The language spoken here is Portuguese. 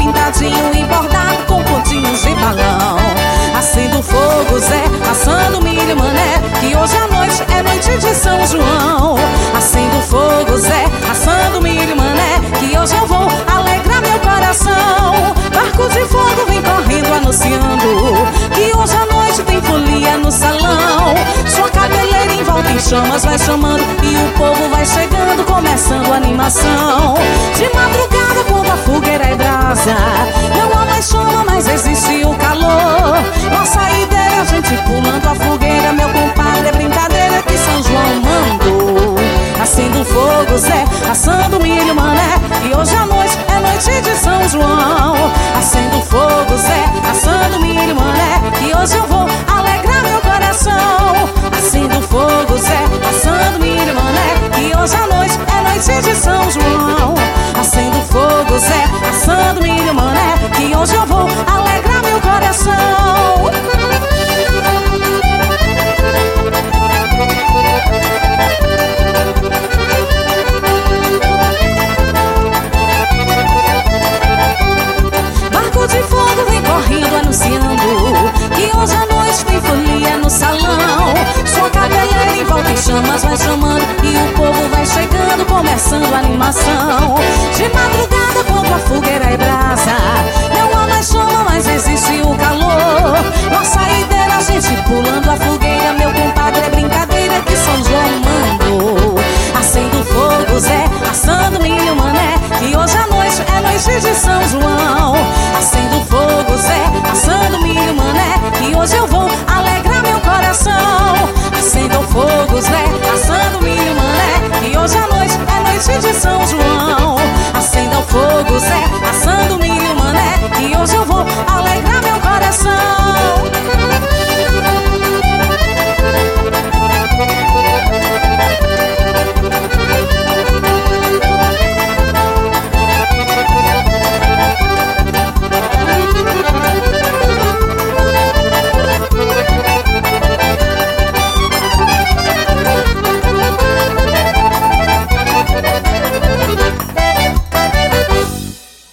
pintadinho e bordado com pontinhos de balão. Acendo fogo, Zé, assando milho, mané, que hoje à noite é noite de São João. Acendo fogo, Zé, assando milho, mané, que hoje eu vou alegrar meu coração. Barco de fogo vem correndo anunciando que hoje à noite tem folia no salão. Sua cabeleira em volta em chamas vai chamando e o povo vai chegando, começando a animação. De madrugada quando a fogueira é brasa, não há mais chama, mas existe o calor. Nossa ideia é a gente pulando a fogueira, meu compadre, é brincadeira que São João mandou. Acendo fogo, Zé, assando milho, mané, e hoje à noite é noite de São João. Acendo fogo, Zé, assando milho, mané, que hoje eu vou alegrar meu coração. Acendo fogo, Zé, assando milho, mané, que hoje à noite é noite de São João. Acendo fogo, Zé, assando milho, mané, que hoje eu vou alegrar meu coração. Barco de fogo vem correndo anunciando que hoje à noite tem folia no salão. Sua cabeleira em volta em chamas vai chamando e o povo vai chegando, começando a animação. De madrugada quando a fogueira é brasa, não há mais chama, mas existe o calor. Nossa ideia é a gente pulando a fogueira, meu compadre, é brincadeira que São João mandou. Acendo fogo, Zé, assando milho, mané, que hoje à noite é noite de São João. Acendo fogo, Zé, assando milho, mané, que hoje eu vou alegrar meu coração. Acendo fogo, Zé, assando milho, mané, que hoje à noite é noite de São João. Acenda o fogo, Zé,